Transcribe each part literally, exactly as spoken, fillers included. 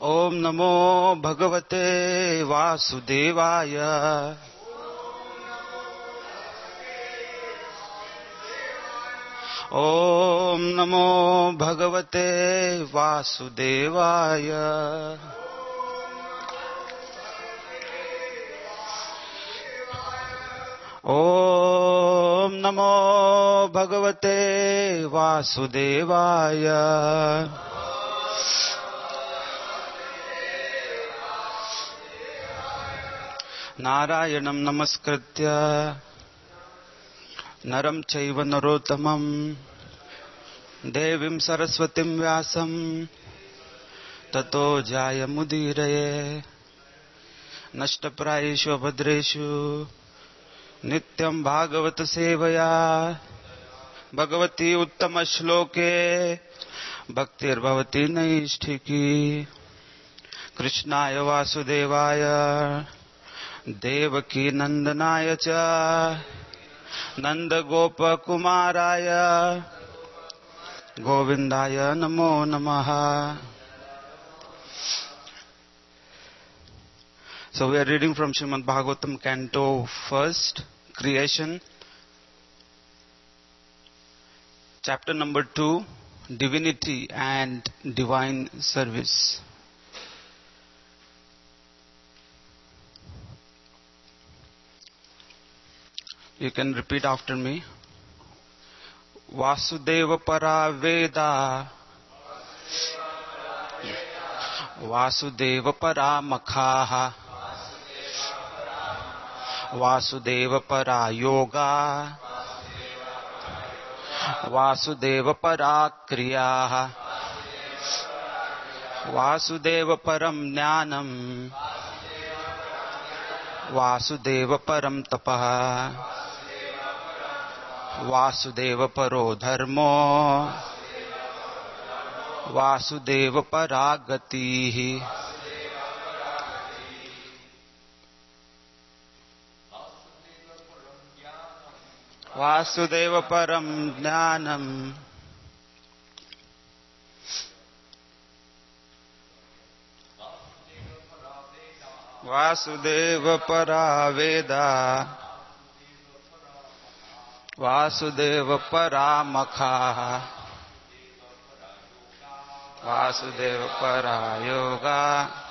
ओम नमो भगवते वासुदेवाय। ओम नमो भगवते वासुदेवाय। ओम नमो भगवते वासुदेवाय। नारायणं नमस्कृत्य नरं चैव नरोत्तमं देवीं सरस्वतीं व्यासं ततो जायमुदीरये। नष्टप्रायेषु भद्रेषु नित्यं भागवत सेवया भगवती उत्तम श्लोके भक्तिर्भवती नैष्ठिकी। कृष्णाय वासुदेवाय देवकी नंदनाय च नंद गोप कुमाराय गोविंदाय नमो नमः। So we are reading from Srimad Bhagavatam, Canto First, Creation, Chapter Number Two, Divinity and Divine Service. You can repeat after me. Vasudeva para Veda, Vasudeva para Makhaha, Vasudeva para Yoga, Vasudeva para Kriyaha, Vasudeva param Jnanam, Vasudeva param Tapaha, Vasudev परो धर्मो वासुदेव परागतिः। वासुदेव परम ज्ञानम वासुदेव परा वेदा वासुदेव परा मखाः वासुदेव परा योगा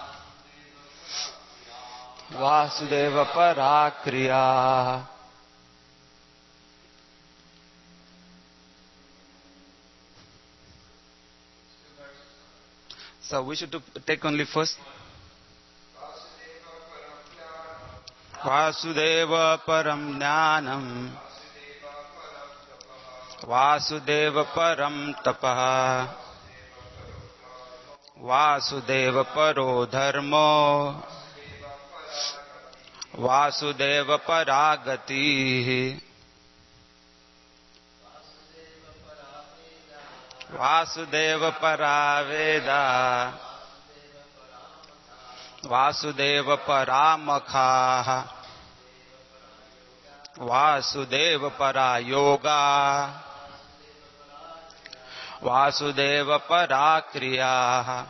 वासुदेव परा क्रिया। So we should take only first. Vasudeva param jnanam Vasudeva param tapah Vasudeva paro dharmo Vasudeva paragati Vasudeva paraveda Vasudeva paramakha Vasudeva para yoga Vasudeva para kriya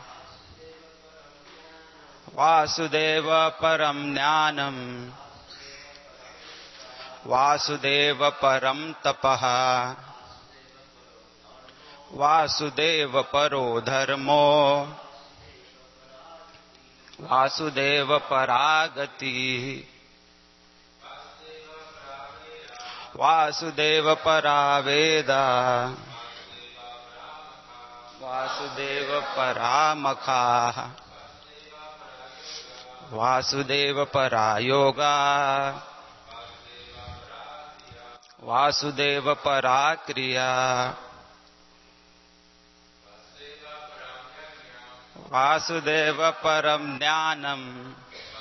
Vasudeva param jnanam Vasudeva param tapah Vasudeva paro dharmo Vasudeva paragati Vasudeva paraveda Vasudeva paramakha Vasudeva parayoga Vasudeva parakriya Vasudeva param jnanam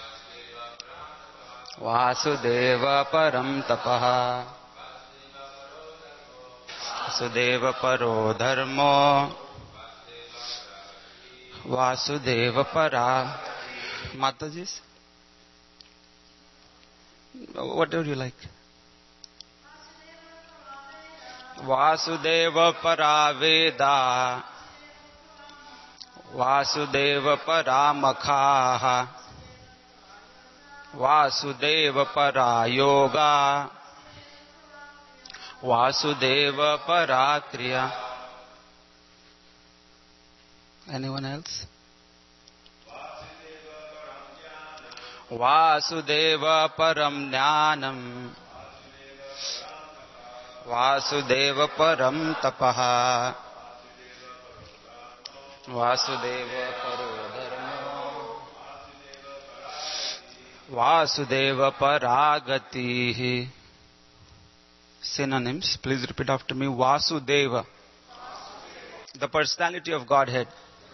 Vasudeva param tapah Vasudeva paro dharmo Vasudeva para. Mataji's? Whatever you like. Vasudeva para Veda Vasudeva Paramakhaha Vasudeva Parayoga Vasudeva Parakriya. Anyone else? Vasudeva Param Jnanam Vasudeva Param Tapaha Vasudeva Paro Dharma Vasudeva Paragatihi. Synonyms, please repeat after me. Vasudeva, the personality of Godhead.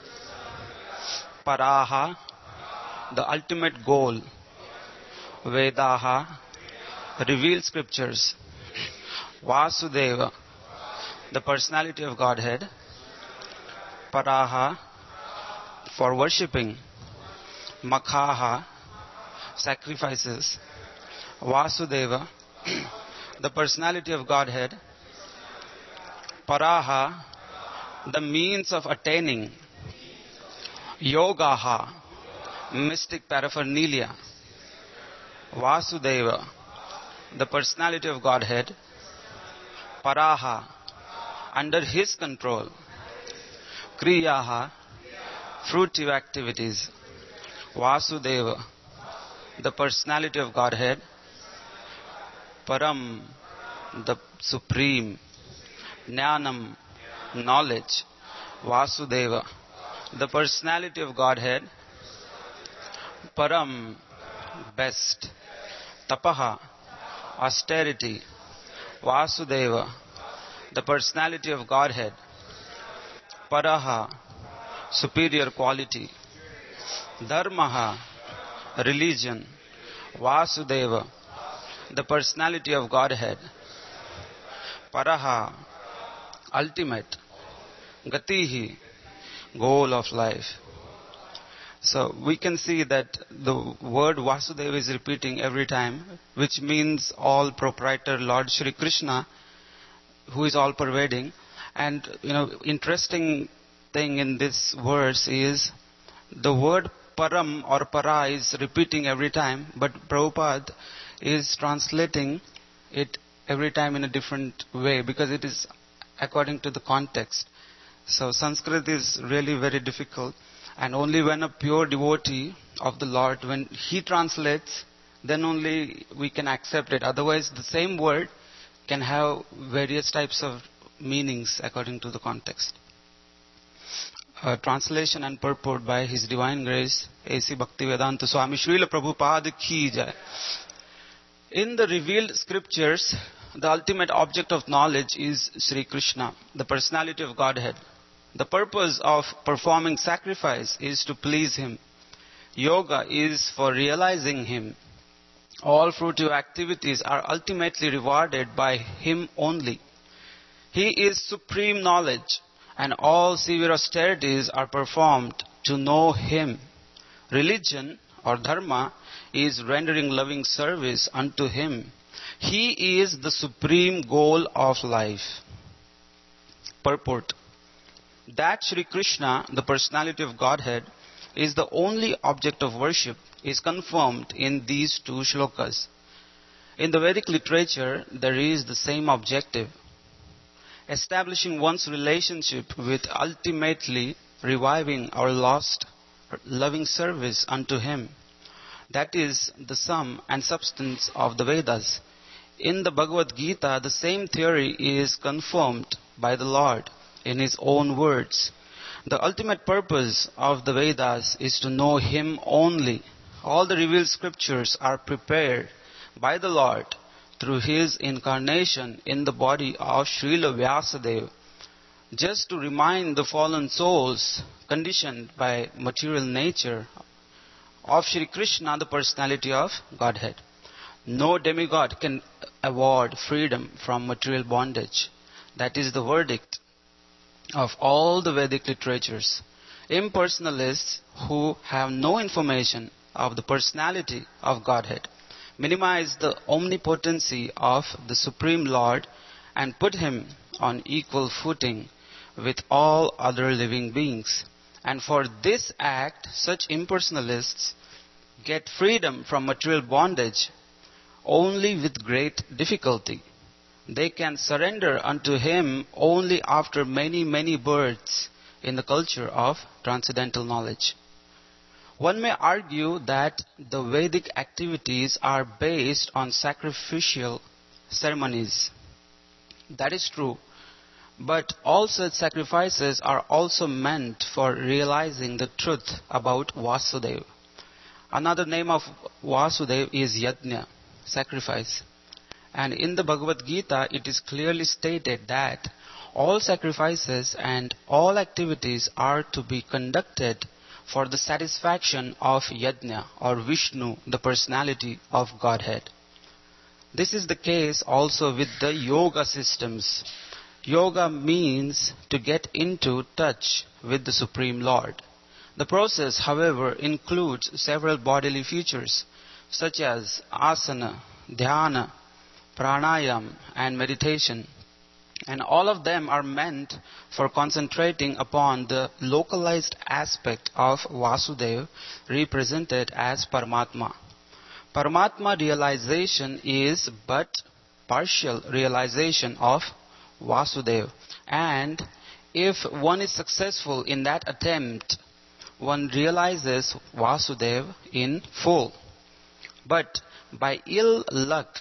Paraha, the ultimate goal. Vedaha, revealed scriptures. Vasudeva, the personality of Godhead. Paraha, for worshipping. Makhaha, sacrifices. Vasudeva, the personality of Godhead. Paraha, the means of attaining. Yogaha, mystic paraphernalia. Vasudeva, the personality of Godhead. Paraha, under his control. Kriyaha, fruitive activities. Vasudeva, the personality of Godhead. Param, the supreme. Jnanam, knowledge. Vasudeva, the personality of Godhead. Param, best. Tapaha, austerity. Vasudeva, the personality of Godhead. Paraha, superior quality. Dharmaha, religion. Vasudeva, the personality of Godhead. Paraha, ultimate. Gatihi, goal of life. So we can see that the word Vasudeva is repeating every time, which means all proprietor Lord Shri Krishna, who is all pervading. And you know, interesting thing in this verse is the word Param or Para is repeating every time, but Prabhupada is translating it every time in a different way because it is according to the context. So Sanskrit is really very difficult, and only when a pure devotee of the Lord, when he translates, then only we can accept it. Otherwise the same word can have various types of meanings according to the context. Uh, translation and purport by His Divine Grace A C Bhaktivedanta Swami Srila Prabhupada Ki Jai. In the revealed scriptures, the ultimate object of knowledge is Sri Krishna, the personality of Godhead. The purpose of performing sacrifice is to please Him. Yoga is for realizing Him. All fruitive activities are ultimately rewarded by Him only. He is supreme knowledge, and all severe austerities are performed to know Him. Religion or dharma is rendering loving service unto Him. He is the supreme goal of life. Purport: that Sri Krishna, the personality of Godhead, is the only object of worship is confirmed in these two shlokas. In the Vedic literature, there is the same objective: establishing one's relationship with ultimately reviving our lost loving service unto Him. That is the sum and substance of the Vedas. In the Bhagavad Gita, the same theory is confirmed by the Lord in His own words. The ultimate purpose of the Vedas is to know Him only. All the revealed scriptures are prepared by the Lord through His incarnation in the body of Srila Vyasadeva, just to remind the fallen souls conditioned by material nature of Sri Krishna, the personality of Godhead. No demigod can award freedom from material bondage. That is the verdict of all the Vedic literatures. Impersonalists who have no information of the personality of Godhead minimize the omnipotency of the Supreme Lord and put Him on equal footing with all other living beings. And for this act, such impersonalists get freedom from material bondage only with great difficulty. They can surrender unto him only after many, many births in the culture of transcendental knowledge. One may argue that the Vedic activities are based on sacrificial ceremonies. That is true. But all such sacrifices are also meant for realizing the truth about Vasudeva. Another name of Vasudeva is Yajna, sacrifice. And in the Bhagavad Gita, it is clearly stated that all sacrifices and all activities are to be conducted for the satisfaction of Yajna or Vishnu, the personality of Godhead. This is the case also with the yoga systems. Yoga means to get into touch with the Supreme Lord. The process, however, includes several bodily features such as asana, dhyana, pranayam and meditation. And all of them are meant for concentrating upon the localized aspect of Vasudeva represented as Paramatma. Paramatma realization is but partial realization of Vasudeva. And if one is successful in that attempt, one realizes Vasudeva in full. But by ill luck,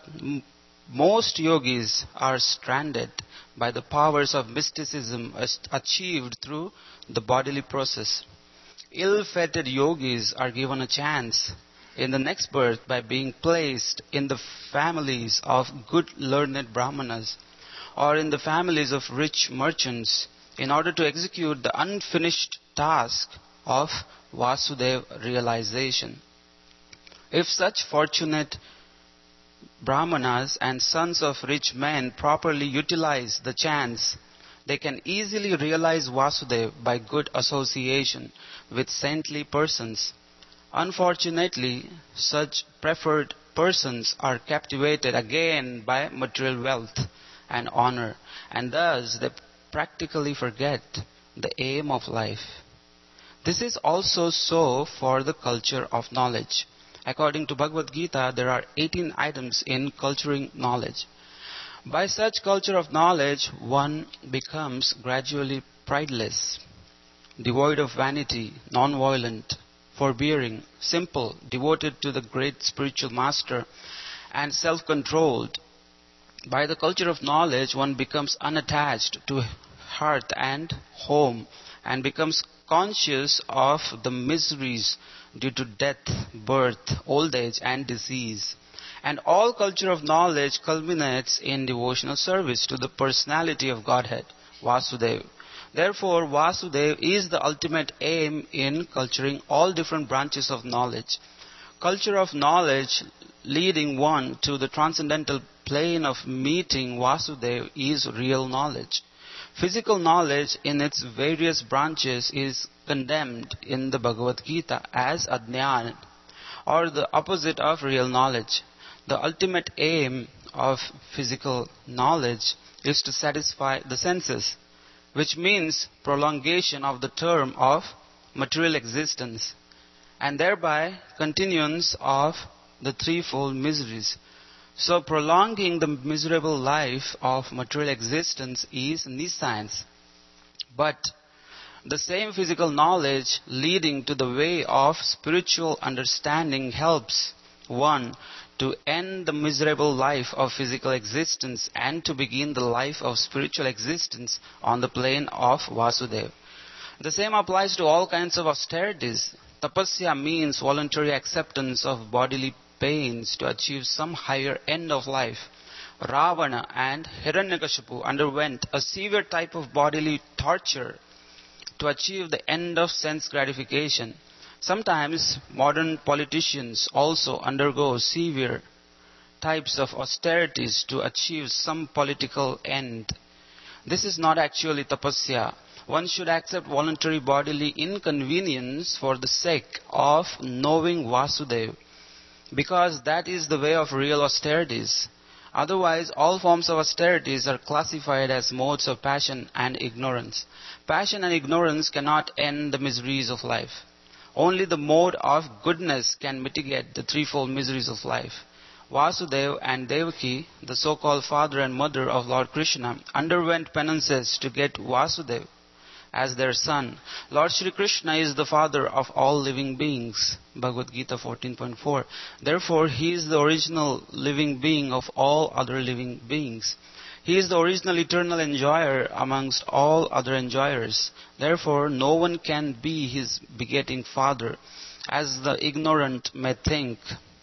most yogis are stranded by the powers of mysticism achieved through the bodily process. Ill-fated yogis are given a chance in the next birth by being placed in the families of good learned brahmanas or in the families of rich merchants in order to execute the unfinished task of Vasudeva realization. If such fortunate brahmanas and sons of rich men properly utilize the chance, they can easily realize Vasudeva by good association with saintly persons. Unfortunately, such preferred persons are captivated again by material wealth and honor, and thus they practically forget the aim of life. This is also so for the culture of knowledge. According to Bhagavad Gita, there are eighteen items in culturing knowledge. By such culture of knowledge, one becomes gradually prideless, devoid of vanity, non-violent, forbearing, simple, devoted to the great spiritual master, and self-controlled. By the culture of knowledge, one becomes unattached to hearth and home and becomes conscious of the miseries due to death, birth, old age and disease. And all culture of knowledge culminates in devotional service to the personality of Godhead, Vasudeva. Therefore, Vasudeva is the ultimate aim in culturing all different branches of knowledge. Culture of knowledge leading one to the transcendental plane of meeting Vasudeva is real knowledge. Physical knowledge in its various branches is condemned in the Bhagavad Gita as ajnana, or the opposite of real knowledge. The ultimate aim of physical knowledge is to satisfy the senses, which means prolongation of the term of material existence, and thereby continuance of the threefold miseries. So prolonging the miserable life of material existence is nescience. But the same physical knowledge leading to the way of spiritual understanding helps one to end the miserable life of physical existence and to begin the life of spiritual existence on the plane of Vasudeva. The same applies to all kinds of austerities. Tapasya means voluntary acceptance of bodily pains to achieve some higher end of life. Ravana and Hiranyakashipu underwent a severe type of bodily torture to achieve the end of sense gratification. Sometimes modern politicians also undergo severe types of austerities to achieve some political end. This is not actually tapasya. One should accept voluntary bodily inconvenience for the sake of knowing Vasudeva, because that is the way of real austerities. Otherwise, all forms of austerities are classified as modes of passion and ignorance. Passion and ignorance cannot end the miseries of life. Only the mode of goodness can mitigate the threefold miseries of life. Vasudeva and Devaki, the so-called father and mother of Lord Krishna, underwent penances to get Vasudeva as their son. Lord Shri Krishna is the father of all living beings. Bhagavad Gita fourteen point four. Therefore, he is the original living being of all other living beings. He is the original eternal enjoyer amongst all other enjoyers. Therefore, no one can be his begetting father, as the ignorant may think.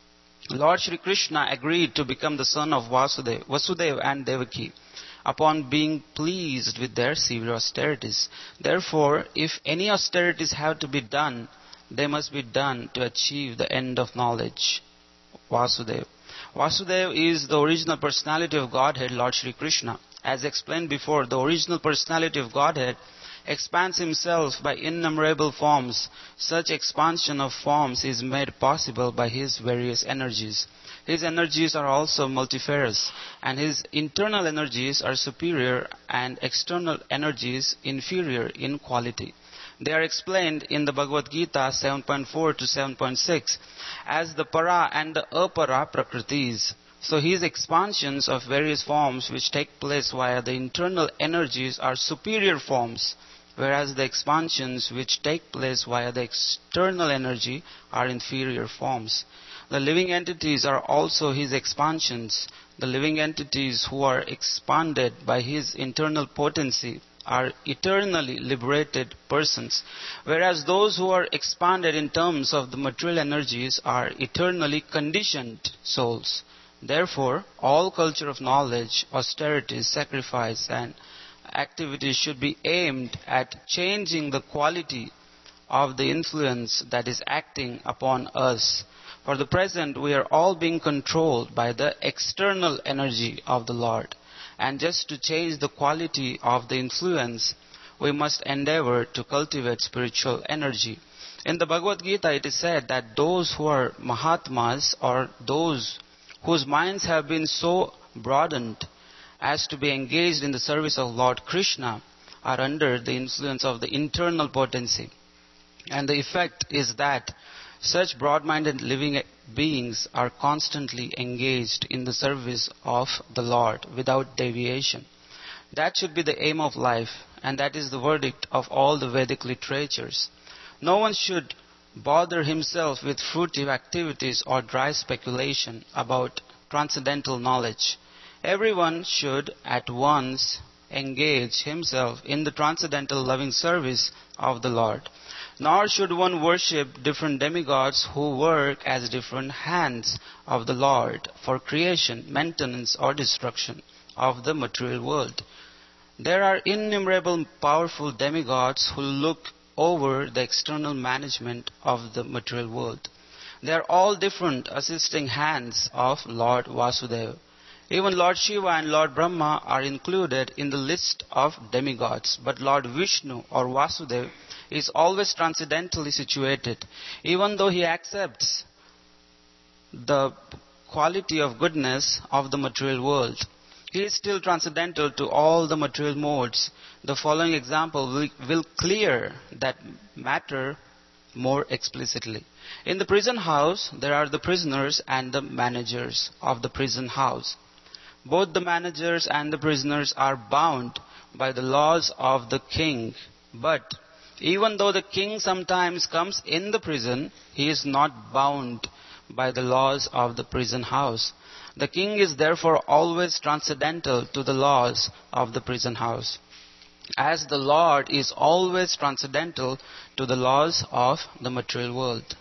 Lord Shri Krishna agreed to become the son of Vasudeva, Vasudeva and Devaki, upon being pleased with their severe austerities. Therefore, if any austerities have to be done, they must be done to achieve the end of knowledge. Vasudeva. Vasudeva is the original personality of Godhead, Lord Shri Krishna. As explained before, the original personality of Godhead expands himself by innumerable forms. Such expansion of forms is made possible by his various energies. His energies are also multifarious, and his internal energies are superior and external energies inferior in quality. They are explained in the Bhagavad Gita seven point four to seven point six as the para and the apara prakritis. So his expansions of various forms which take place via the internal energies are superior forms, whereas the expansions which take place via the external energy are inferior forms. The living entities are also his expansions. The living entities who are expanded by his internal potency are eternally liberated persons, whereas those who are expanded in terms of the material energies are eternally conditioned souls. Therefore, all culture of knowledge, austerities, sacrifice and activities should be aimed at changing the quality of the influence that is acting upon us. For the present, we are all being controlled by the external energy of the Lord. And just to change the quality of the influence, we must endeavor to cultivate spiritual energy. In the Bhagavad Gita, it is said that those who are Mahatmas, or those whose minds have been so broadened as to be engaged in the service of Lord Krishna, are under the influence of the internal potency. And the effect is that such broad-minded living beings are constantly engaged in the service of the Lord without deviation. That should be the aim of life, and that is the verdict of all the Vedic literatures. No one should bother himself with fruitive activities or dry speculation about transcendental knowledge. Everyone should at once engage himself in the transcendental loving service of the Lord. Nor should one worship different demigods who work as different hands of the Lord for creation, maintenance or destruction of the material world. There are innumerable powerful demigods who look over the external management of the material world. They are all different assisting hands of Lord Vasudeva. Even Lord Shiva and Lord Brahma are included in the list of demigods, but Lord Vishnu or Vasudeva is always transcendentally situated. Even though he accepts the quality of goodness of the material world, he is still transcendental to all the material modes. The following example will, will clear that matter more explicitly. In the prison house, there are the prisoners and the managers of the prison house. Both the managers and the prisoners are bound by the laws of the king. But even though the king sometimes comes in the prison, he is not bound by the laws of the prison house. The king is therefore always transcendental to the laws of the prison house, as the Lord is always transcendental to the laws of the material world.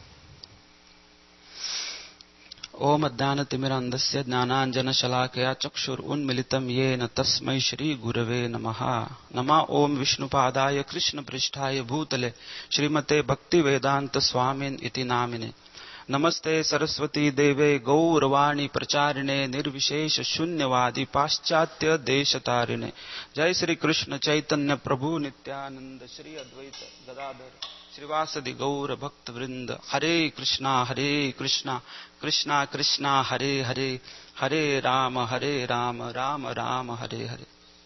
Om Adhyana Timirandasya Jnananjana Shalakaya Chakshur Unmilitam Yena Tasmai Shri Gurave Namaha. Nama Om Vishnupadaya Krishna Prishtaya Bhutale Shrimate Bhakti Vedanta Swamin Iti Namine. Namaste Saraswati Deve Gauravani Pracharine Nirvishesha Shunyavadi Paschatya Deshatarine. Jai Shri Krishna Chaitanya Prabhu Nityananda Shri Advaita Gadadhar Srivasadi Gaura Bhakta Vrinda, Hare Krishna, Hare Krishna, Krishna Krishna, Hare Hare, Hare Rama, Hare Rama, Rama Rama, Hare Hare.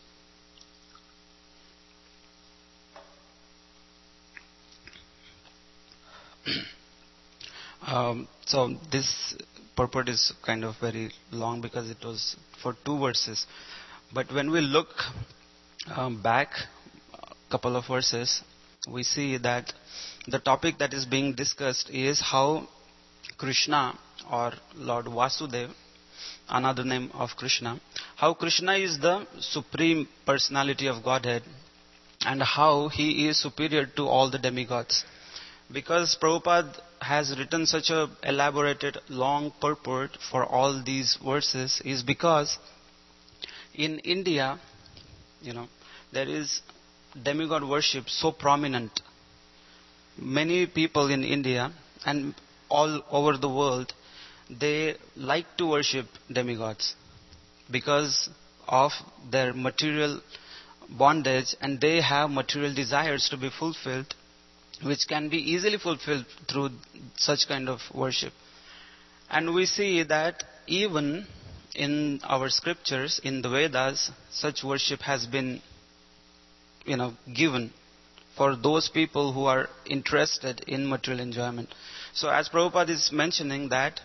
Um, so this purport is kind of very long because it was for two verses. But when we look um, back a couple of verses, we see that the topic that is being discussed is how Krishna, or Lord Vasudev, another name of Krishna, how Krishna is the supreme personality of Godhead and how he is superior to all the demigods. Because Prabhupada has written such a elaborated long purport for all these verses is because in India, you know, there is demigod worship so prominent. Many people in India and all over the world, they like to worship demigods because of their material bondage, and they have material desires to be fulfilled, which can be easily fulfilled through such kind of worship. And we see that even in our scriptures, in the Vedas, such worship has been, you know, given for those people who are interested in material enjoyment. So as Prabhupada is mentioning that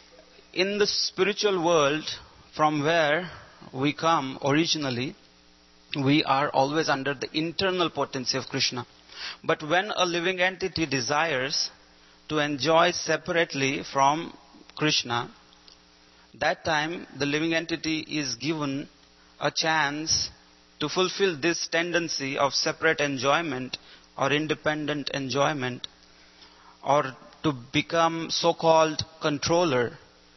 in the spiritual world from where we come originally, we are always under the internal potency of Krishna. But when a living entity desires to enjoy separately from Krishna, that time the living entity is given a chance to fulfill this tendency of separate enjoyment or independent enjoyment, or to become so-called controller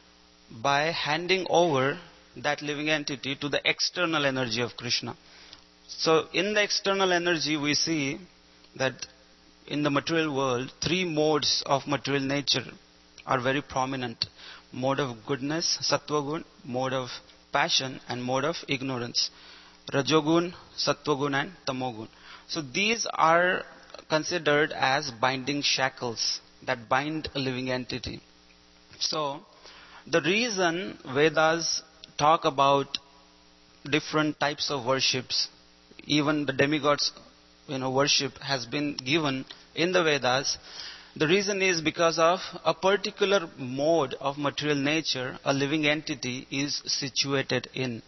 by handing over that living entity to the external energy of Krishna. So in the external energy we see that in the material world, three modes of material nature are very prominent. Mode of goodness, sattva-gun, mode of passion, and mode of ignorance. Rajogun, sattva-gun, and tamogun. So these are considered as binding shackles that bind a living entity. So the reason Vedas talk about different types of worships, even the demigods, you know, worship has been given in the Vedas. The reason is because of a particular mode of material nature a living entity is situated in.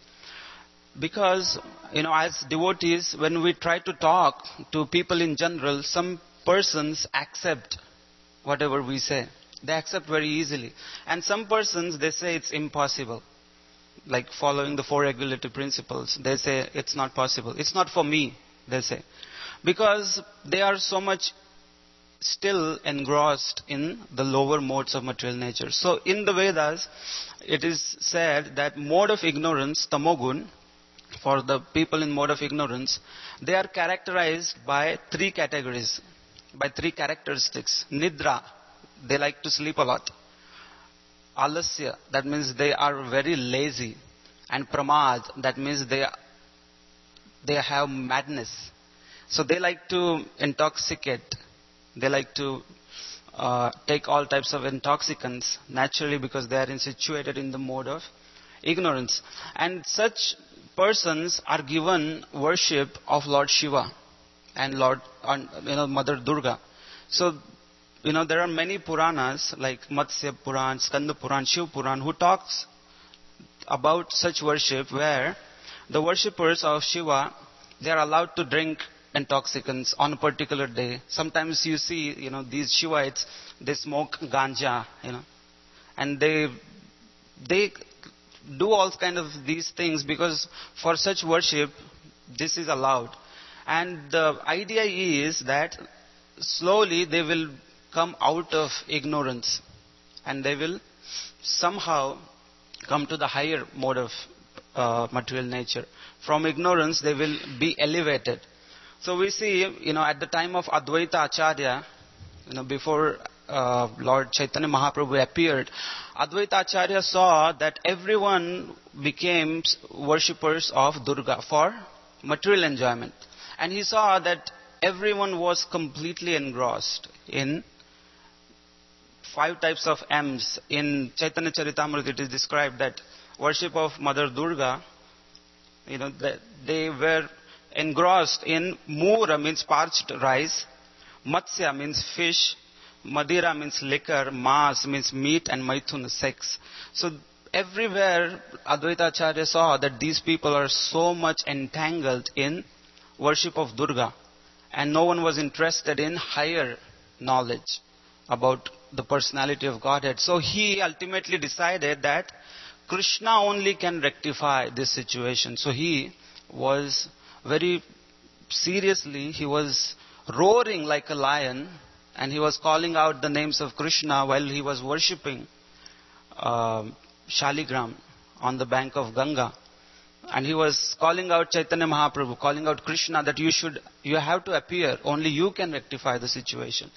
Because, you know, as devotees, when we try to talk to people in general, some persons accept whatever we say. They accept very easily. And some persons, they say it's impossible. Like following the four regulative principles, they say it's not possible. It's not for me, they say. Because they are so much still engrossed in the lower modes of material nature. So in the Vedas, it is said that mode of ignorance, tamogun, for the people in mode of ignorance, they are characterized by three categories, by three characteristics. Nidra, they like to sleep a lot. Alasya, that means they are very lazy. And pramad, that means they, they have madness. So they like to intoxicate. They like to uh, take all types of intoxicants naturally because they are in situated in the mode of ignorance. And such persons are given worship of Lord Shiva and Lord, and, you know, Mother Durga. So, you know, there are many Puranas like Matsya Puran, Skanda Puran, Shiv Puran, who talks about such worship where the worshippers of Shiva, they are allowed to drink intoxicants on a particular day. Sometimes you see, you know, these Shivites, they smoke ganja, you know, and they they do all kind of these things because for such worship, this is allowed. And the idea is that slowly they will come out of ignorance and they will somehow come to the higher mode of uh, material nature. From ignorance, they will be elevated. So we see, you know, at the time of Advaita Acharya, you know, before uh, Lord Chaitanya Mahaprabhu appeared, Advaita Acharya saw that everyone became worshippers of Durga for material enjoyment. And he saw that everyone was completely engrossed in five types of M's. In Chaitanya Charitamrita it is described that worship of Mother Durga, you know, they were engrossed in Mura means parched rice, Matsya means fish, Madira means liquor, Mas means meat, and Maithun sex. So everywhere Advaita Acharya saw that these people are so much entangled in worship of Durga, and no one was interested in higher knowledge about the personality of Godhead. So he ultimately decided that Krishna only can rectify this situation. So he was very seriously, he was roaring like a lion, and he was calling out the names of Krishna while he was worshipping uh, Shaligram on the bank of Ganga. And he was calling out Chaitanya Mahaprabhu, calling out Krishna that you should, you have to appear, only you can rectify the situation.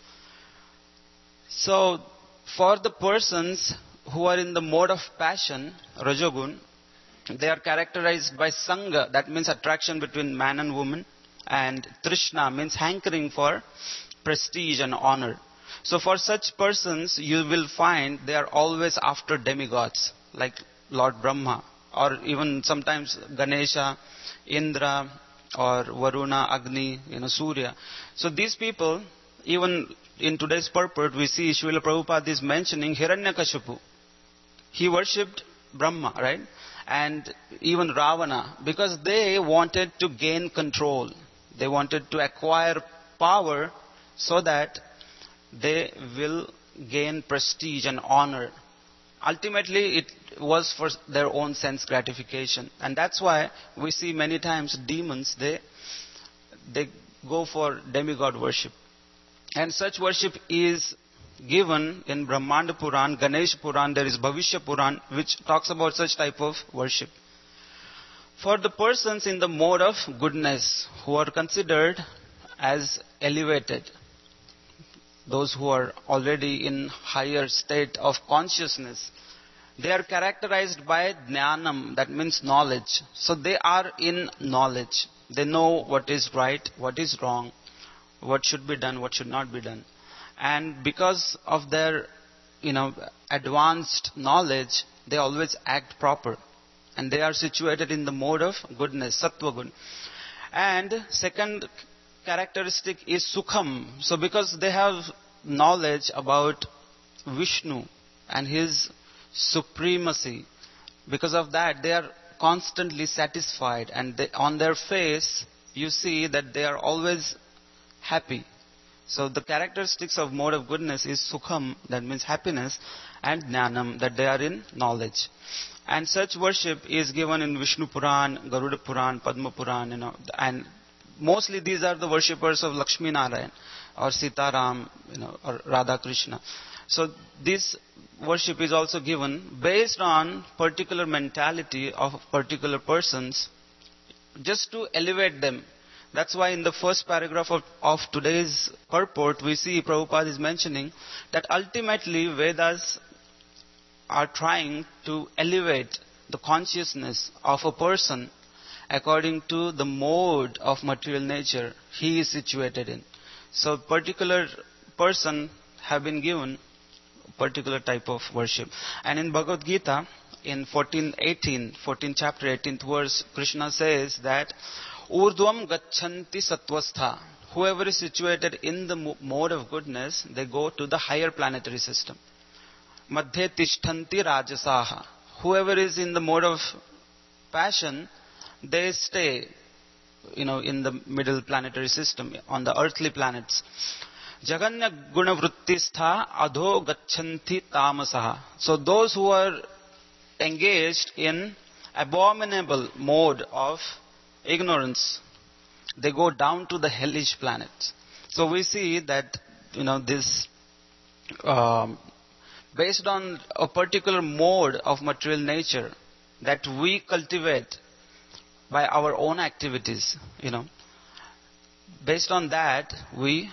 So, for the persons who are in the mode of passion, Rajogun, they are characterized by Sangha, that means attraction between man and woman, and Trishna means hankering for prestige and honor. So for such persons, you will find they are always after demigods, like Lord Brahma, or even sometimes Ganesha, Indra, or Varuna, Agni, you know, Surya. So these people, even in today's purport, we see Srila Prabhupada is mentioning Hiranyakashipu. He worshipped Brahma, right? And even Ravana, because they wanted to gain control. They wanted to acquire power so that they will gain prestige and honor. Ultimately, it was for their own sense gratification. And that's why we see many times demons, they, they go for demigod worship. And such worship is given in Brahmanda Puran, Ganesh Puran, there is Bhavishya Puran, which talks about such type of worship. For the persons in the mode of goodness, who are considered as elevated, those who are already in higher state of consciousness, they are characterized by jnanam, that means knowledge. So they are in knowledge. They know what is right, what is wrong, what should be done, what should not be done. And because of their, you know, advanced knowledge, they always act proper. And they are situated in the mode of goodness, sattva gun. And second characteristic is sukham. So because they have knowledge about Vishnu and his supremacy, because of that they are constantly satisfied, and they, on their face you see that they are always happy. So the characteristics of mode of goodness is sukham, that means happiness, and jnanam, that they are in knowledge. And such worship is given in Vishnu Puran, Garuda Puran, Padma Puran, you know, and mostly these are the worshippers of Lakshmi Narayan or Sitaram, you know, or Radha Krishna. So this worship is also given based on particular mentality of particular persons, just to elevate them. That's why in the first paragraph of, of today's purport, we see Prabhupada is mentioning that ultimately Vedas are trying to elevate the consciousness of a person according to the mode of material nature he is situated in. So particular person have been given particular type of worship. And in Bhagavad Gita, in fourteen eighteen, fourteenth chapter, eighteenth verse, Krishna says that Urdhvam gachanti sattvastha. Whoever is situated in the mode of goodness, they go to the higher planetary system. Madhye tishtanti rajasaha. Whoever is in the mode of passion, they stay, you know, in the middle planetary system, on the earthly planets. Jaganya guna vrittistha adho gachanti tamasaha. So those who are engaged in abominable mode of ignorance, they go down to the hellish planets. So we see that, you know, this um, based on a particular mode of material nature that we cultivate by our own activities, you know, based on that we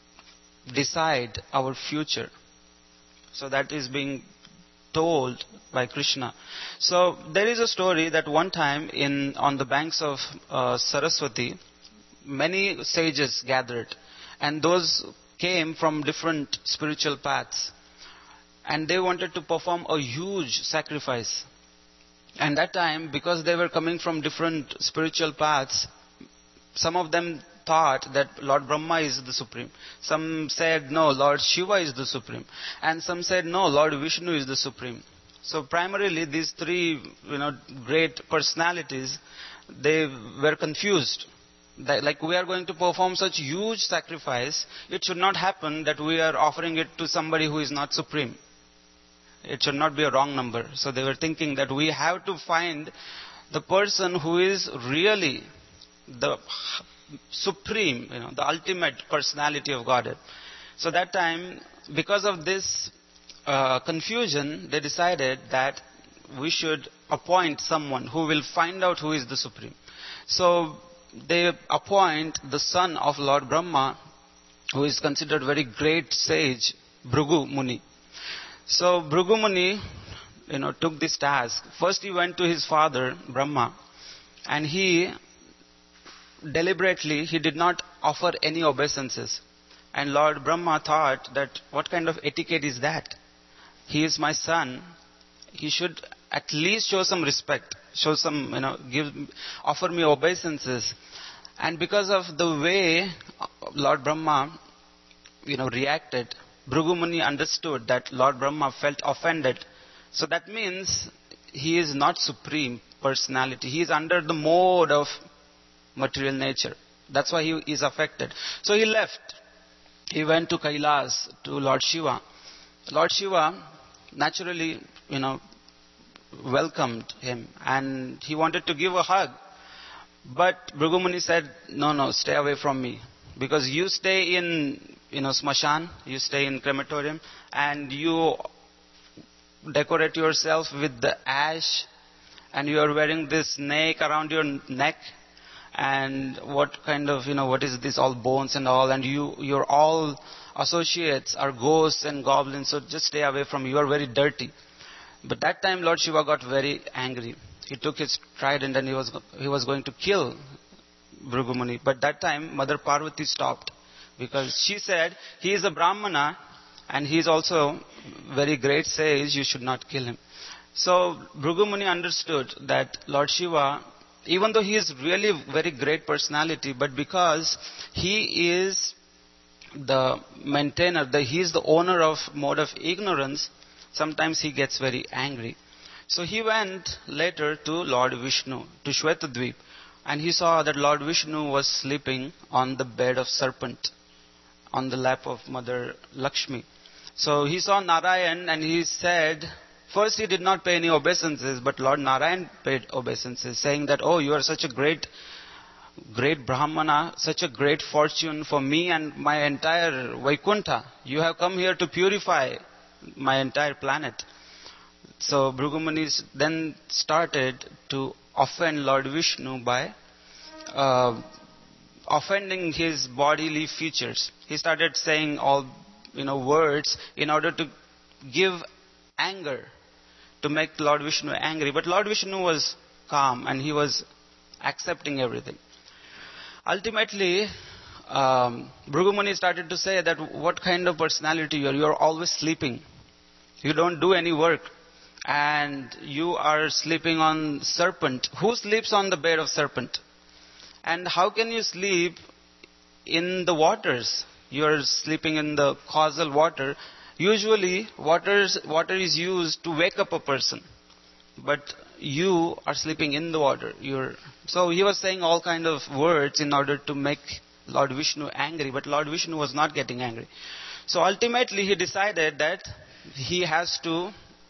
decide our future. So that is being told by Krishna. So there is a story that one time in on the banks of uh, Saraswati, many sages gathered. And those came from different spiritual paths. And they wanted to perform a huge sacrifice. And that time, because they were coming from different spiritual paths, some of them thought that Lord Brahma is the supreme. Some said, no, Lord Shiva is the supreme. And some said, no, Lord Vishnu is the supreme. So primarily these three, you know, great personalities, they were confused. That, like, we are going to perform such huge sacrifice, it should not happen that we are offering it to somebody who is not supreme. It should not be a wrong number. So they were thinking that we have to find the person who is really the supreme, you know, the ultimate personality of Godhead. So that time, because of this uh, confusion, they decided that we should appoint someone who will find out who is the supreme. So they appoint the son of Lord Brahma, who is considered very great sage, Bhrigu Muni. So Bhrigu Muni, you know, took this task. First he went to his father, Brahma, and he deliberately, he did not offer any obeisances. And Lord Brahma thought that what kind of etiquette is that? He is my son. He should at least show some respect, show some, you know, give, offer me obeisances. And because of the way Lord Brahma, you know, reacted, Bhrigu Muni understood that Lord Brahma felt offended. So that means he is not supreme personality. He is under the mode of material nature. That's why he is affected. So he left. He went to Kailas, to Lord Shiva. Lord Shiva naturally, you know, welcomed him and he wanted to give a hug. But Bhrigu Muni said, no, no, stay away from me. Because you stay in, you know, smashan, you stay in crematorium, and you decorate yourself with the ash, and you are wearing this snake around your neck, and what kind of, you know, what is this, all bones and all, and you, your all associates are ghosts and goblins, so just stay away from me, you are very dirty. But that time Lord Shiva got very angry. He took his trident and he was, he was going to kill Bhrigu Muni. But that time Mother Parvati stopped. Because she said, he is a Brahmana and he is also very great sage, you should not kill him. So Bhrigu Muni understood that Lord Shiva, even though he is really very great personality, but because he is the maintainer, the, he is the owner of mode of ignorance, sometimes he gets very angry. So he went later to Lord Vishnu, to Shvetadvip, and he saw that Lord Vishnu was sleeping on the bed of serpent, on the lap of Mother Lakshmi. So he saw Narayan and he said, first he did not pay any obeisances, but Lord Narayan paid obeisances, saying that, oh, you are such a great, great Brahmana, such a great fortune for me and my entire Vaikuntha. You have come here to purify my entire planet. So Bhrigu Muni then started to offend Lord Vishnu by uh, offending his bodily features. He started saying all, you know, words in order to give anger, to make Lord Vishnu angry. But Lord Vishnu was calm and he was accepting everything. Ultimately, um, Bhrigu Muni started to say that what kind of personality you are. You are always sleeping. You don't do any work. And you are sleeping on serpent. Who sleeps on the bed of serpent? And how can you sleep in the waters? You are sleeping in the causal water. Usually, waters, water is used to wake up a person. But you are sleeping in the water. You're, so he was saying all kind of words in order to make Lord Vishnu angry. But Lord Vishnu was not getting angry. So ultimately, he decided that he has to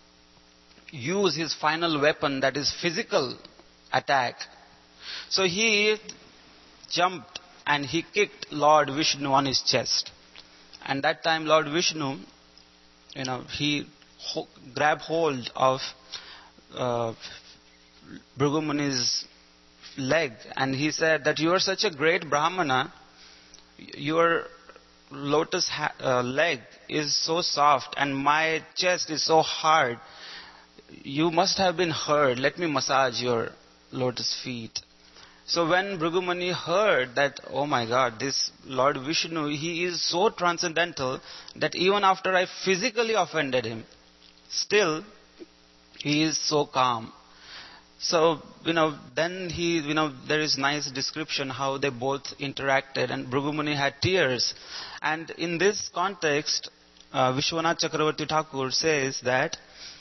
use his final weapon, that is physical attack. So he jumped and he kicked Lord Vishnu on his chest. And that time Lord Vishnu, you know, he ho- grabbed hold of uh, Bhrigu Muni's leg and he said that you are such a great Brahmana, your lotus ha- uh, leg is so soft and my chest is so hard. You must have been hurt. Let me massage your lotus feet. So when Bhrigumani heard that, oh my God, this Lord Vishnu, he is so transcendental that even after I physically offended him, still he is so calm. So, you know, then he, you know, there is nice description how they both interacted, and Bhrigumani had tears. And in this context, uh, Vishwanath Chakravarti Thakur says that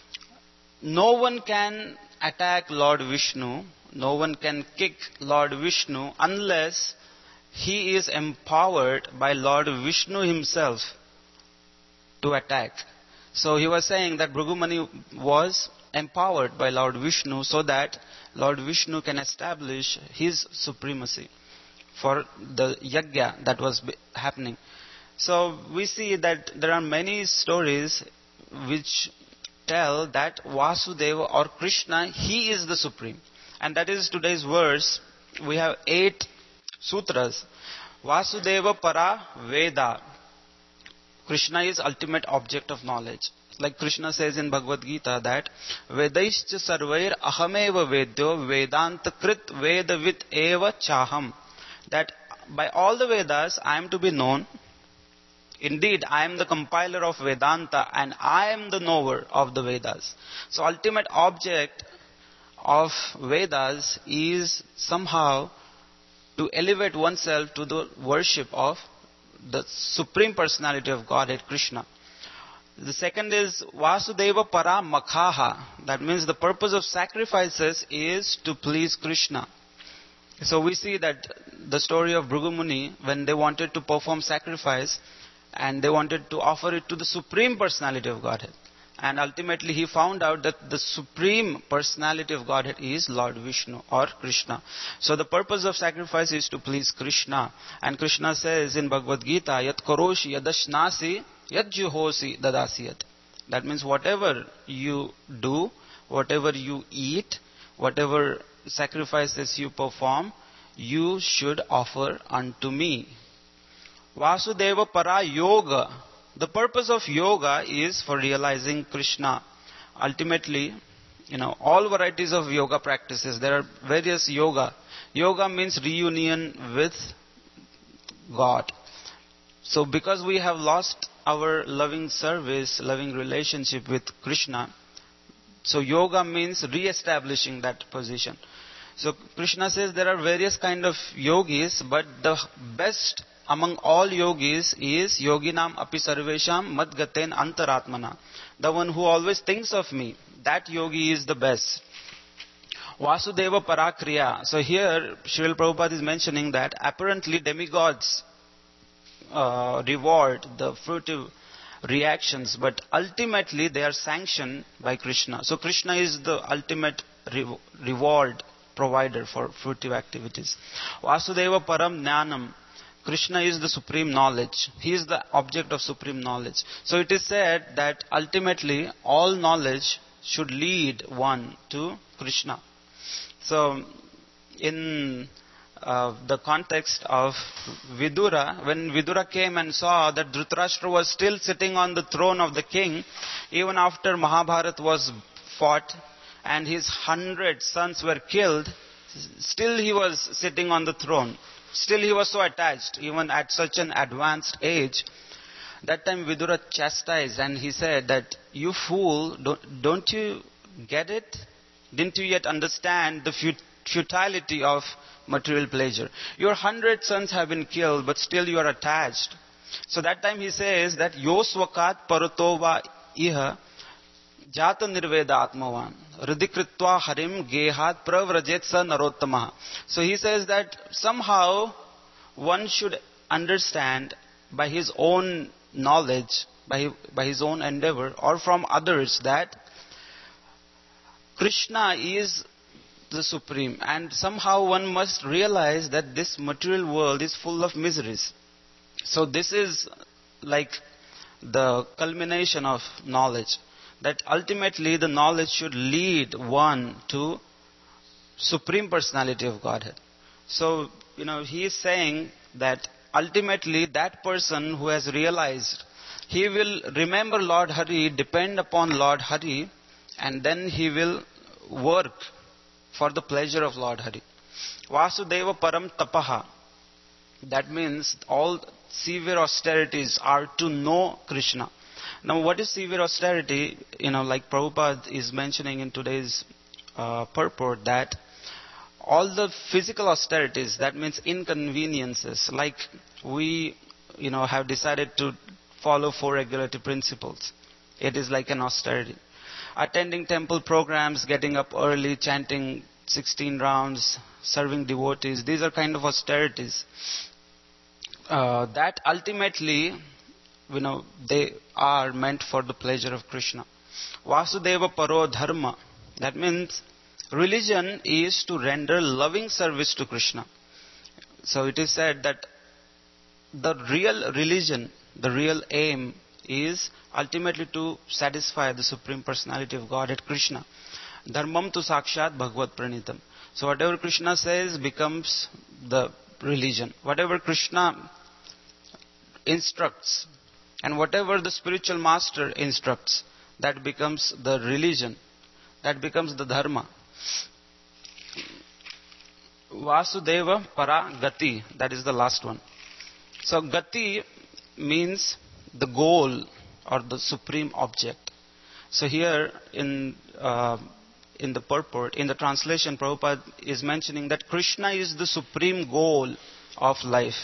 no one can attack Lord Vishnu, no one can kick Lord Vishnu unless he is empowered by Lord Vishnu himself to attack. So he was saying that Bhrigumani was empowered by Lord Vishnu so that Lord Vishnu can establish his supremacy for the yajna that was happening. So we see that there are many stories which tell that Vasudeva or Krishna, he is the supreme. And that is today's verse. We have eight sutras. Vasudeva para Veda. Krishna is ultimate object of knowledge. Like Krishna says in Bhagavad Gita that Vedaischa sarvair ahameva vedyo vedanta krit vedavit eva chaham. That by all the Vedas I am to be known. Indeed, I am the compiler of Vedanta and I am the knower of the Vedas. So ultimate object of Vedas is somehow to elevate oneself to the worship of the Supreme Personality of Godhead, Krishna. The second is Vasudeva para makhaha. That means the purpose of sacrifices is to please Krishna. So we see that the story of Bhrigumuni, when they wanted to perform sacrifice, and they wanted to offer it to the Supreme Personality of Godhead. And ultimately he found out that the Supreme Personality of Godhead is Lord Vishnu or Krishna. So the purpose of sacrifice is to please Krishna. And Krishna says in Bhagavad Gita, Yat karoshi yadashnasi yat juhosi dadasiyat. That means whatever you do, whatever you eat, whatever sacrifices you perform, you should offer unto me. Vasudeva para yoga. The purpose of yoga is for realizing Krishna. Ultimately, you know, all varieties of yoga practices. There are various yoga. Yoga means reunion with God. So because we have lost our loving service, loving relationship with Krishna, so yoga means re-establishing that position. So Krishna says there are various kind of yogis, but the best among all yogis is yoginam api sarvesham madgaten antaratmana. The one who always thinks of me, that yogi is the best. Vasudeva parakriya. So here Srila Prabhupada is mentioning that apparently demigods uh, reward the fruitive reactions, but ultimately they are sanctioned by Krishna. So Krishna is the ultimate re- reward provider for fruitive activities. Vasudeva param jnanam. Krishna is the supreme knowledge. He is the object of supreme knowledge. So it is said that ultimately all knowledge should lead one to Krishna. So in uh, the context of Vidura, when Vidura came and saw that Dhritarashtra was still sitting on the throne of the king, even after Mahabharata was fought and his hundred sons were killed, still he was sitting on the throne. Still he was so attached, even at such an advanced age. That time Vidura chastised and he said that, you fool, don't, don't you get it? Didn't you yet understand the futility of material pleasure? Your hundred sons have been killed, but still you are attached. So that time he says that, Yoswakat paratova iha jata nirveda atmavan ridikritva harim gehat pravrajet sa narottama. So he says that somehow one should understand by his own knowledge, by, by his own endeavor, or from others, that Krishna is the supreme, and somehow one must realize that this material world is full of miseries. So this is like the culmination of knowledge, that ultimately the knowledge should lead one to Supreme Personality of Godhead. So, you know, he is saying that ultimately that person who has realized, he will remember Lord Hari, depend upon Lord Hari, and then he will work for the pleasure of Lord Hari. Vasudeva param tapaha. That means all severe austerities are to know Krishna. Now what is severe austerity? You know, like Prabhupada is mentioning in today's uh, purport, that all the physical austerities, that means inconveniences, like we, you know, have decided to follow four regulatory principles. It is like an austerity. Attending temple programs, getting up early, chanting sixteen rounds, serving devotees, these are kind of austerities. Uh, that ultimately, you know, they are meant for the pleasure of Krishna. Vasudeva paro dharma. That means religion is to render loving service to Krishna. So it is said that the real religion, the real aim is ultimately to satisfy the Supreme Personality of Godhead, Krishna. Dharmam tu sakshat bhagavad pranitam. So whatever Krishna says becomes the religion. Whatever Krishna instructs and whatever the spiritual master instructs, that becomes the religion. That becomes the dharma. Vasudeva para gati. That is the last one. So gati means the goal or the supreme object. So here in uh, in the purport, in the translation, Prabhupada is mentioning that Krishna is the supreme goal of life.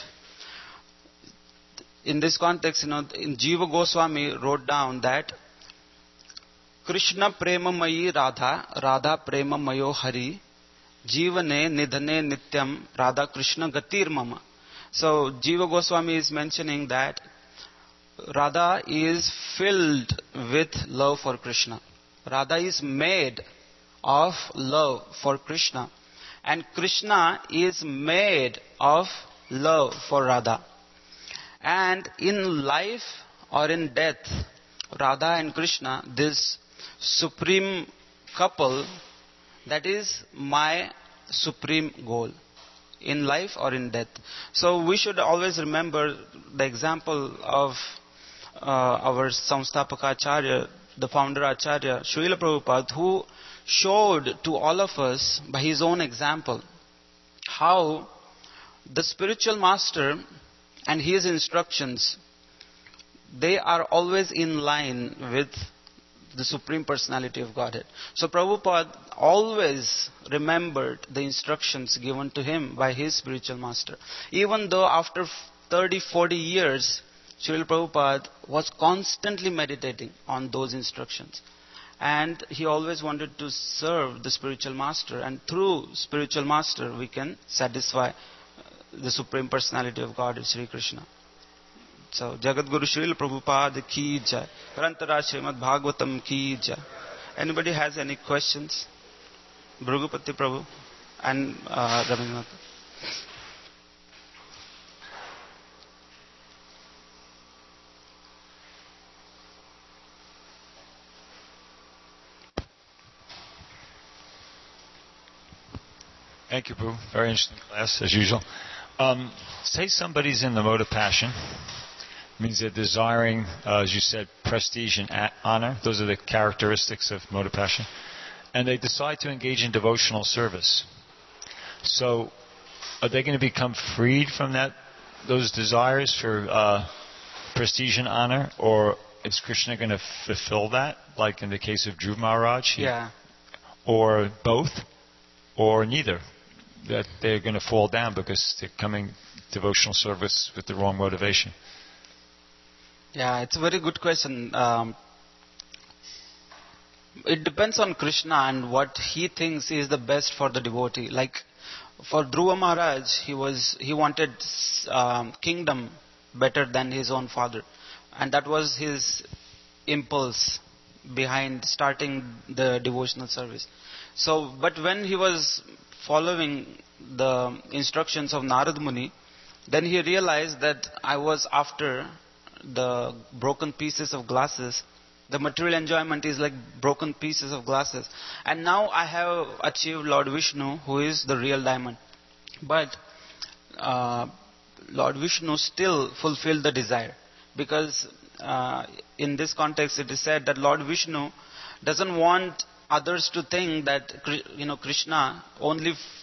In this context, you know, in Jiva Goswami wrote down that Krishna prema mayi Radha, Radha prema mayo Hari, Jivane nidhane nityam Radha Krishna gatir mama. So Jiva Goswami is mentioning that Radha is filled with love for Krishna. Radha is made of love for Krishna. And Krishna is made of love for Radha. And in life or in death, Radha and Krishna, this supreme couple, that is my supreme goal. In life or in death. So we should always remember the example of uh, our Samstapaka Acharya, the founder Acharya, Srila Prabhupada, who showed to all of us by his own example how the spiritual master and his instructions, they are always in line with the Supreme Personality of Godhead. So Prabhupada always remembered the instructions given to him by his spiritual master. Even though after thirty, forty years, Srila Prabhupada was constantly meditating on those instructions. And he always wanted to serve the spiritual master. And through spiritual master, we can satisfy the Supreme Personality of God, Sri Krishna. So, Jagadguru Srila Prabhupada ki jai. Parantara Srimad Bhagavatam ki jai. Anybody has any questions? Bhrugupati Prabhu and uh, Rabindranath. Thank you, Prabhu. Very interesting class, as usual. Um, say somebody's in the mode of passion. Means they're desiring, uh, as you said, prestige and a- honor. Those are the characteristics of mode of passion. And they decide to engage in devotional service. So, are they going to become freed from that, those desires for uh, prestige and honor, or is Krishna going to fulfill that, like in the case of Dhruv Maharaj? He, yeah. Or both, or neither? That they're going to fall down because they're coming devotional service with the wrong motivation. Yeah, it's a very good question. Um, it depends on Krishna and what he thinks is the best for the devotee. Like for Dhruva Maharaj, he was he wanted um, kingdom better than his own father, and that was his impulse behind starting the devotional service. So, but when he was following the instructions of Narad Muni, then he realized that I was after the broken pieces of glasses. The material enjoyment is like broken pieces of glasses. And now I have achieved Lord Vishnu, who is the real diamond. But uh, Lord Vishnu still fulfilled the desire. Because uh, in this context it is said that Lord Vishnu doesn't want others to think that, you know, Krishna only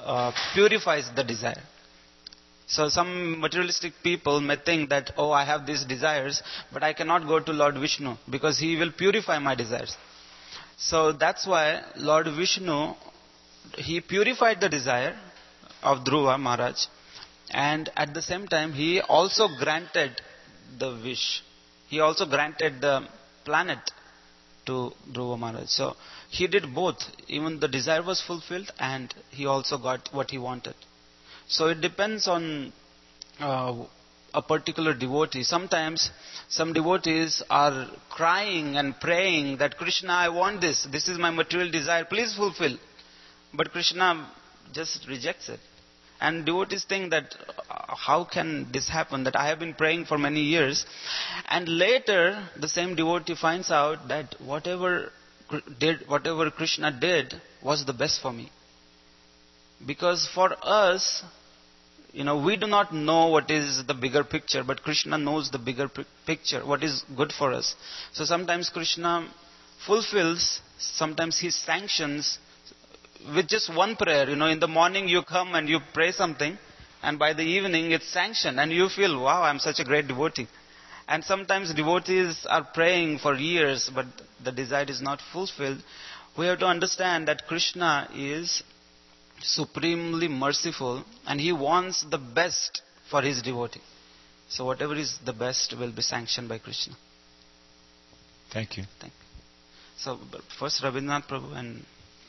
uh, purifies the desire. So some materialistic people may think that, oh, I have these desires, but I cannot go to Lord Vishnu because he will purify my desires. So that's why Lord Vishnu, he purified the desire of Dhruva Maharaj, and at the same time he also granted the wish. He also granted the planet to Dhruva Maharaj. So he did both. Even the desire was fulfilled and he also got what he wanted. So it depends on uh, a particular devotee. Sometimes some devotees are crying and praying that, Krishna, I want this. This is my material desire. Please fulfill. But Krishna just rejects it. And devotees think that, uh, how can this happen? That I have been praying for many years. And later, the same devotee finds out that whatever did, whatever Krishna did was the best for me. Because for us, you know, we do not know what is the bigger picture, but Krishna knows the bigger p- picture, what is good for us. So sometimes Krishna fulfills, sometimes he sanctions with just one prayer. You know, in the morning you come and you pray something, and by the evening it's sanctioned, and you feel, wow, I'm such a great devotee. And sometimes devotees are praying for years, but the desire is not fulfilled. We have to understand that Krishna is supremely merciful, and he wants the best for his devotee. So whatever is the best will be sanctioned by Krishna. Thank you. Thank you. So first Rabindranath Prabhu and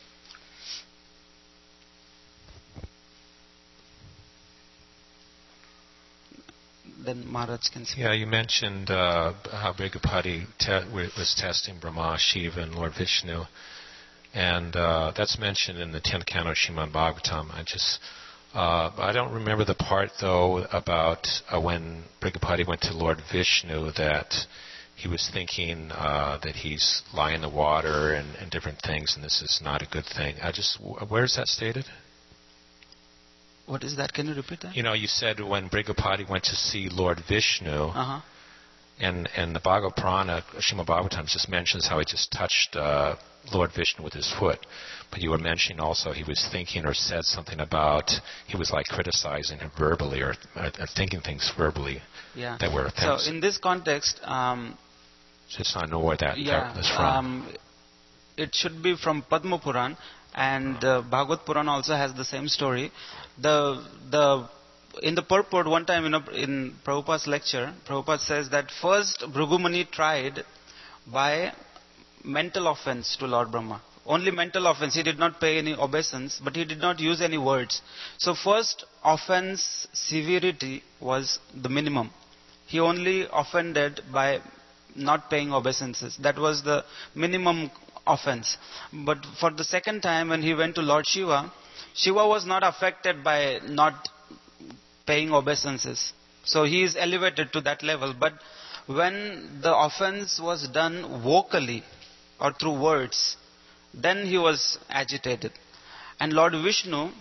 then Maharaj can say. Yeah, you mentioned uh, how Brigapati te- was testing Brahma, Shiva, and Lord Vishnu. And uh, that's mentioned in the tenth canto of Srimad Bhagavatam. I just, uh, I don't remember the part though about uh, when Brigapati went to Lord Vishnu that he was thinking uh, that he's lying in the water and, and different things, and this is not a good thing. I just, where is that stated? What is that? Can you repeat that? You know, you said when Brigapati went to see Lord Vishnu. Uh-huh. And, and the Bhagavad Purana, Srimad Bhagavatam, just mentions how he just touched uh, Lord Vishnu with his foot. But you were mentioning also he was thinking or said something about, he was like criticizing him verbally or, or thinking things verbally yeah. that were offensive. So in this context, um, just I know where that yeah, is from. Um, it should be from Padma Puran, and uh, Bhagavad Puran also has the same story. The the In the purport, one time in, a, in Prabhupada's lecture, Prabhupada says that first Bhrigu Muni tried by mental offense to Lord Brahma. Only mental offense. He did not pay any obeisance, but he did not use any words. So first offense severity was the minimum. He only offended by not paying obeisances. That was the minimum offense. But for the second time when he went to Lord Shiva, Shiva was not affected by not paying obeisances. So he is elevated to that level. But when the offense was done vocally or through words, then he was agitated. And Lord Vishnu,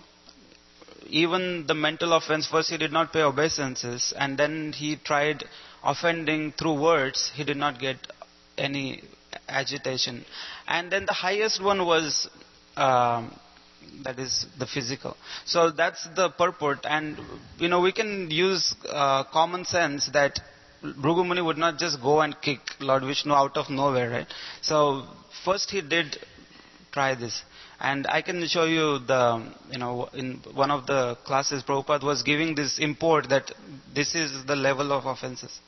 even the mental offense, first he did not pay obeisances, and then he tried offending through words, he did not get any agitation. And then the highest one was um, that is the physical. So that's the purport. And, you know, we can use uh, common sense that Bhrigu Muni would not just go and kick Lord Vishnu out of nowhere, right? So first he did try this. And I can show you the, you know, in one of the classes, Prabhupada was giving this import that this is the level of offenses.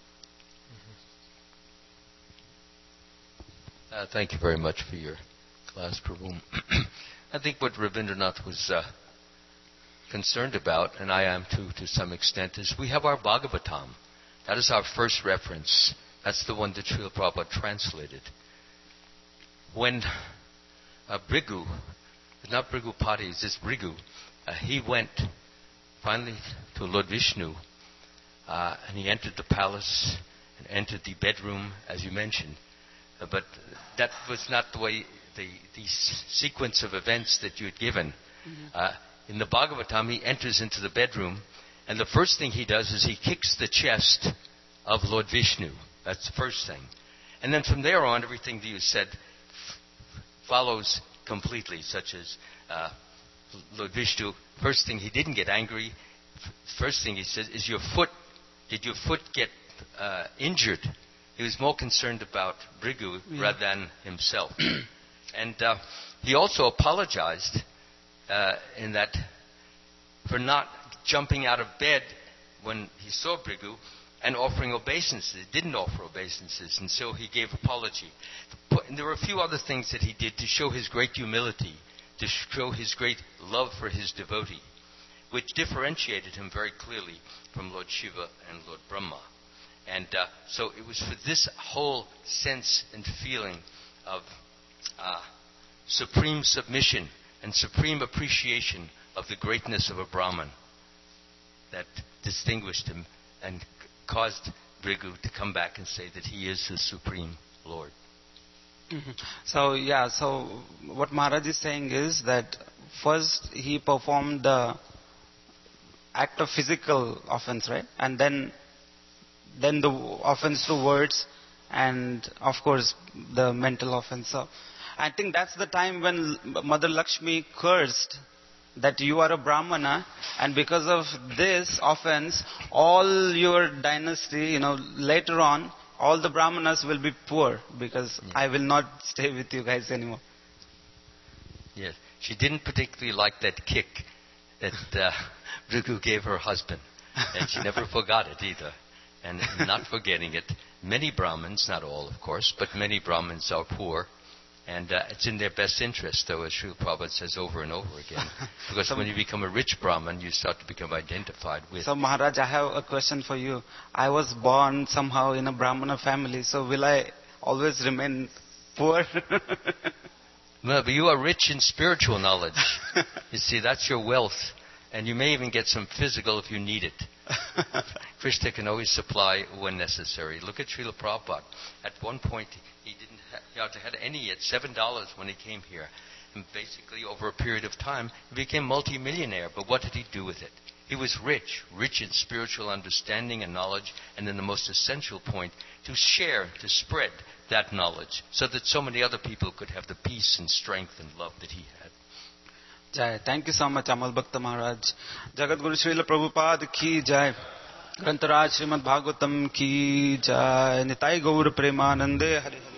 Uh, thank you very much for your class, Prabhu. I think what Rabindranath was uh, concerned about, and I am too to some extent, is we have our Bhagavatam. That is our first reference. That's the one that Srila Prabhupada translated. When uh, Bhrigu, it's not Bhrigupati, it's just Bhrigu, uh, he went finally to Lord Vishnu, uh, and he entered the palace and entered the bedroom, as you mentioned. Uh, but that was not the way, the, the sequence of events that you had given. Mm-hmm. Uh, in the Bhagavatam, he enters into the bedroom, and the first thing he does is he kicks the chest of Lord Vishnu. That's the first thing. And then from there on, everything that you said f- follows completely, such as uh, Lord Vishnu, first thing, he didn't get angry. First thing he said is, your foot, did your foot get uh, injured? He was more concerned about Bhrigu yeah. rather than himself. And uh, he also apologized uh, in that for not jumping out of bed when he saw Bhrigu and offering obeisances. He didn't offer obeisances, and so he gave apology. And there were a few other things that he did to show his great humility, to show his great love for his devotee, which differentiated him very clearly from Lord Shiva and Lord Brahma. And uh, so it was for this whole sense and feeling of uh, supreme submission and supreme appreciation of the greatness of a Brahman that distinguished him and caused Bhrigu to come back and say that he is the Supreme Lord. Mm-hmm. So, yeah, so what Maharaj is saying is that first he performed the act of physical offense, right? And then then the offense to words, and of course the mental offense. So I think that's the time when Mother Lakshmi cursed that you are a Brahmana, and because of this offense, all your dynasty, you know, later on, all the Brahmanas will be poor, because yeah. I will not stay with you guys anymore. Yes, she didn't particularly like that kick that uh, Bhrigu gave her husband, and she never forgot it either. And not forgetting it, many Brahmins, not all of course, but many Brahmins are poor. And uh, it's in their best interest, though, as Srila Prabhupada says over and over again. Because so when you become a rich Brahmin, you start to become identified with... So Maharaj, I have a question for you. I was born somehow in a Brahmana family, so will I always remain poor? No, but you are rich in spiritual knowledge. You see, that's your wealth. And you may even get some physical if you need it. Krishna can always supply when necessary. Look at Srila Prabhupada. At one point, he didn't have, he hardly had any yet, seven dollars when he came here. And basically, over a period of time, he became multimillionaire. But what did he do with it? He was rich, rich in spiritual understanding and knowledge, and then the most essential point, to share, to spread that knowledge, so that so many other people could have the peace and strength and love that he had. Jai. Thank you so much, Amal Bhakta Maharaj. Jagat Guru Srila Prabhupada ki jai. Grantaraj Srimad Bhagavatam ki jai. Nitai Gaur Premanande Hare.